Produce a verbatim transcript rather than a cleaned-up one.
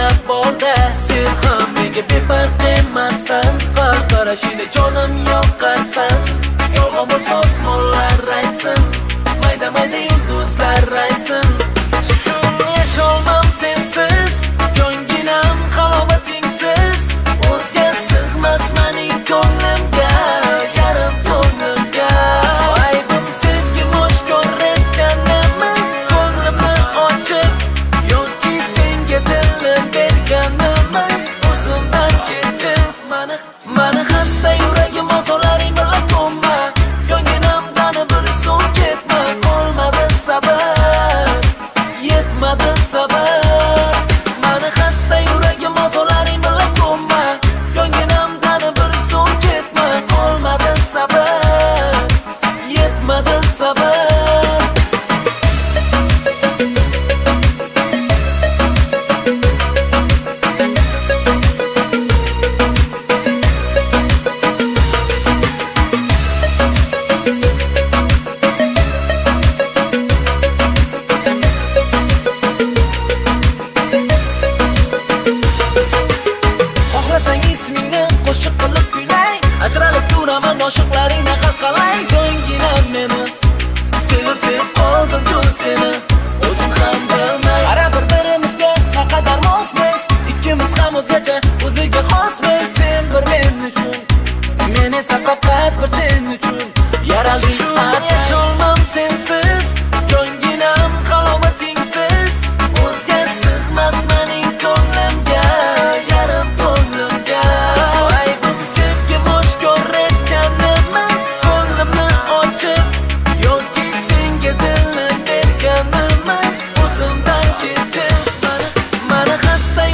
o'ylab borda sen ham menga befarq emassan. Har qarashingda jonim yoqarsan. Yolg'on bo'lsa osmonlar aytsin, mayda mayda yulduzlar aytsin. Tushim yasholmam sensiz, yonginam halovatingsiz. O'zga sig'mas mening ko'nglimga, yarim ko'nglimga. Aybim sevgi mo'sh ko'rayotganimmi, ko'nglimni ochib yoki senga dilni berganimmi? O'zimdan kechir mani, mani xasta yuragim a'zolaring bilan ko'mma. Yonginamdan bir so'ng ketma, qolmadi sabr, yetmadi sabr. Mani xasta yuragim a'zolaring bilan ko'mma. Yonginamdan bir so'ng ketma, qolmadi sabr, yetmadi sabr. Ismingni qo'shiq qilib kuylay, ajralib turaman oshiqlaringni qalqalay. Jo'nginam meni sevib sevib qoldim-ku seni, o'zim ham bilmay. Ara bir-birimizga naqadar mosmiz, ikkimiz ham o'zgacha, o'ziga xosmiz. Sen bir men uchun, men esa faqat bir sen uchun yaraldim. Yasholmam sensiz, jo'nginam halovatingsiz. O'zga sig'mas mening ko'nglimga, yarim ko'nglimga. Aybim sevgi mo'sh ko'rayotganimmi, ko'nglimni ochib yoki senga dilni berganimmi? O'zimdan kechir mani, mani xasta